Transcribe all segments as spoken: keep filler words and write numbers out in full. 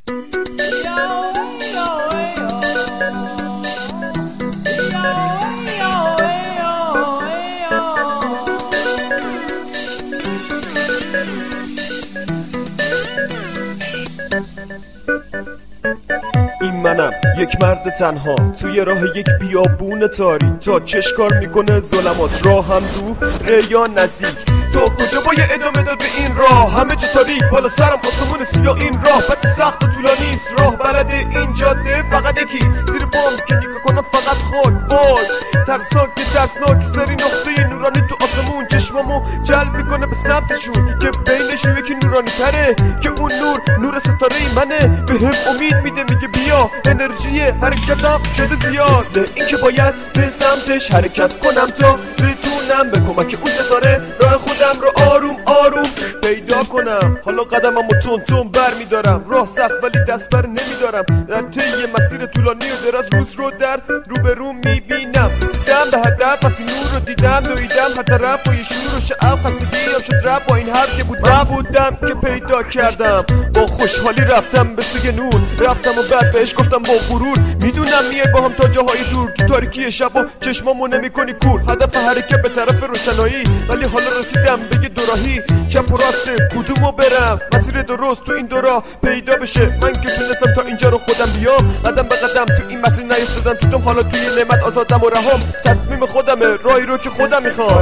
منم یک مرد تنها توی راه یک بیابون تاری، تا چش کار میکنه ظلمات، راه هم دوره یا نزدیک، تو کجا باید ادامه داد به این راه؟ همه جا تاریک، بالا سرم آسمون سیاه، این راه بس سخت و طولانی است، راه بلده این جاده فقط یکیست، زیر بام که نگاه کنم فقط خاک، وای ترسناک ترسناک، سری نقطه نورانی تو آسمون چشمامو جلب میکنه به سمتشون، که بینشون یکی نورانی تره، که اون نور نور ستاره منه، به هم امید میده، میگه بیا انرژی حرکتم شده زیاد، مثل این که باید به سمتش حرکت کنم تا بتونم به کمک اون ستاره راه خودم رو آروم آروم پیدا کنم. حالا قدممو تون تون بر میدارم، راه سخت ولی دست بر نمیدارم، در طی مسیر طولانی و دراز روز رو در رو به رو میبینم، رسیدم به هدف وقتی نور رو دیدم، دویدم هر طرف با یه شور و شعف، خستگیم شد رب با این حرف که بود من بودم که پیدا کردم، با خوشحالی رفتم به سوی نور، رفتم و بعد بهش گفتم با غرور، میدونم میای با هم تا جاهای دور، تو تاریکی شب و چشمامو نمیکنی کور، هدف حرکت به طرف روشنایی، ولی حالا رسیدم به یه دوراهی، چپ و راست کدومو برم، مسیر درست تو این دو راه پیدا بشه، من که تونستم تا اینجا رو خودم بیام، قدم به قدم تو این مسیر نیفتادم توتم، حالا توی نعمت آزادم و رهام، تصمیم خودمه، راهی رو که خودم میخوام.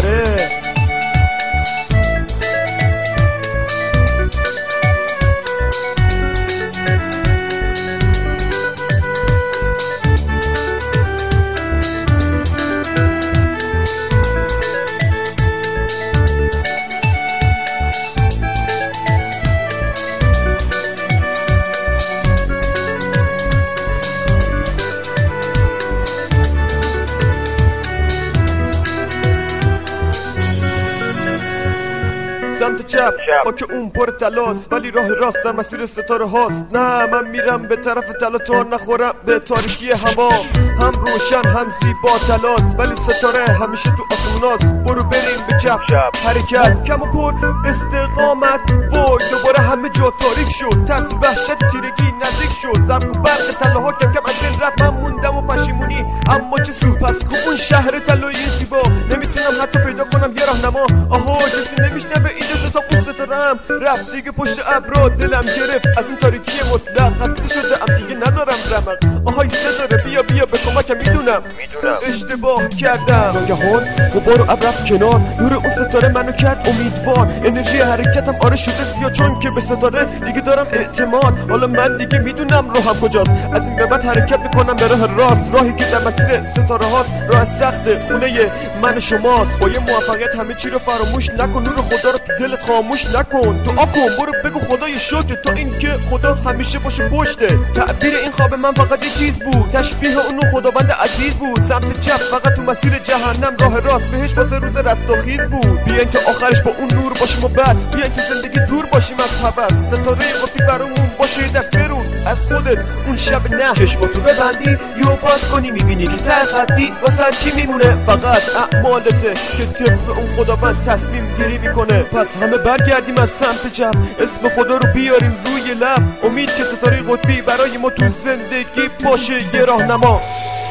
سمت چپ خاک اون پر تلاست، ولی راه راست در مسیر ستاره هاست، نه من میرم به طرف تلا تا نخورم به تاریکی هوا، هم روشن هم زیبا تلاست، ولی ستاره همیشه تو آسموناست، برو بریم به چپ حرکت کم و پر استقامت، وای دوباره همه جا تاریک شد، ترس وحشت تیرگی نزدیک شد، زرق و برق تلاها کم کم از این رفت، من موندم و پشیمونی اما چه سود، پس که اون شهر طلایی زیبا نمیتونم حتی پیدا کنم یه راهنما، آها کسی نمیشنوه این تا اون ستارم رفت دیگه پشت ابرا، دلم گرفت از این تاریکی مطلق، خسته شده ام دیگه ندارم رمق، آهای ستاره بیا بیا به کمکم، میدونم میدونم اشتباه کردم، ناگهان غبار و ابر رفت کنار، نور اون ستاره منو کرد امیدوار، انرژی حرکتم آره شده زیاد، چون که به ستاره دیگه دارم اعتماد، حالا من دیگه میدونم راهم کجاست، از این به بعد حرکت میکنم به راه راست، راهی که در مسیر ستاره هاست، راه سخت خونه من شماست، با یه موفقیت همه چی رو فراموش نکن، نور خدا رو تو دلت خاموش نکن، دعا کن برو بگو خدای شکر تا اینکه خدا همیشه باشه پشته، تعبیر این خواب من فقط یه چیز بود، تشبیه اونو خداوند عزیز بود، سمت چپ فقط تو مسیر جهنم، راه راست بهش واسه روز رستاخیز بود، بیاین تا آخرش با اون نور باشیم و بس، بیاین تو زندگی دور باشیم از هوس، ستاره قطبی برامون باشه درس برون از خودت اون شب، نه چشماتو ببندی یو باز کنی، میبینی که ته خطی واسه چی میمونه، فقط اعمالته که طبق اون خداوند تصمیم گیری میکنه، پس همه برگردیم از سمت چپ، اسم خدا رو بیاریم روی لب، امید که ستاره قطبی برای ما تو زندگی باشه یه راهنما.